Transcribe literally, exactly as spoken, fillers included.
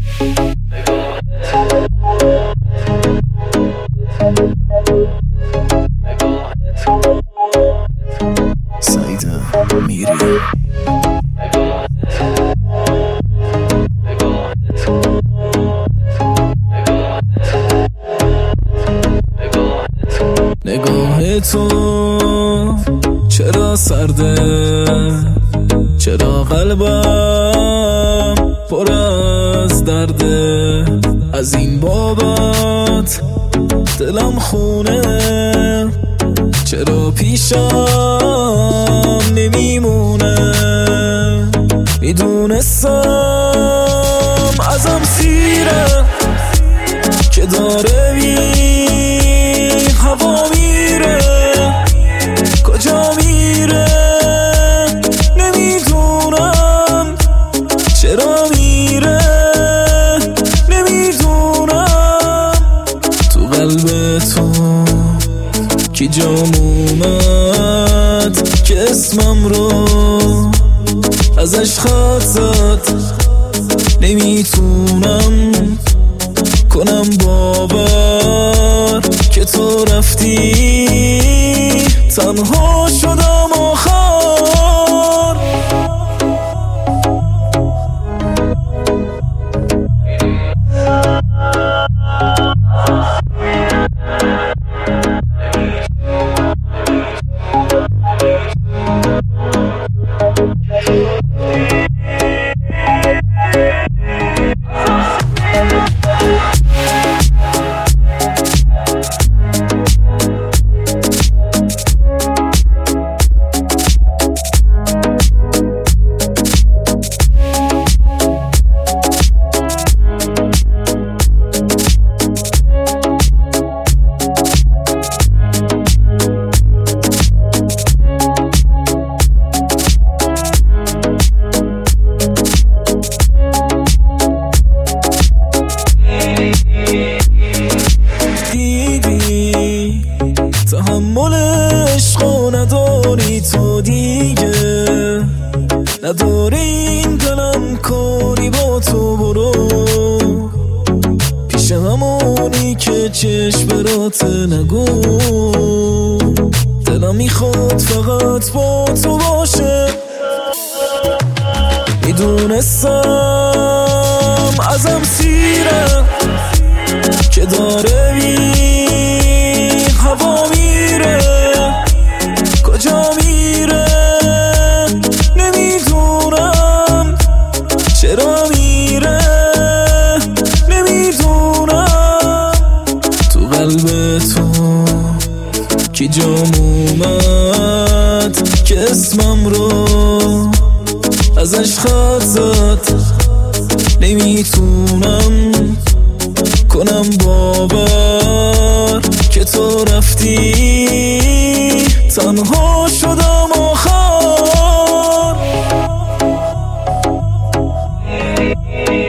سعیدم میری نگاه تو چرا سرده، چرا قلبم پر از درده، از این بابت دلم خونه، چرا پیشم نمیمونه. میدونستم ازم سیره که داره بی هوا میره، کجا میره نمیدونم، چرا میره نمیدونم. تو قلب تو کی جام اومد که اسمم رو ازش خط زد، نمیتونم کنم باور که تو رفتی، تنها شدم آخر. تحمل عشقو نداری تو دیگه، نداری این دلم کاری با تو، برو پیش همونی که چشم برات نگو، دلم میخواد فقط با تو باشه. میدونستم ازم سیره که داره بی هوا میره، کجا میره نمیدونم، چرا میره نمیدونم. تو قلب تو کی جام اومد که اسمم رو ازش خط زد، نمیتونم کنم باور که تو رفتی، تنها شدم آخر.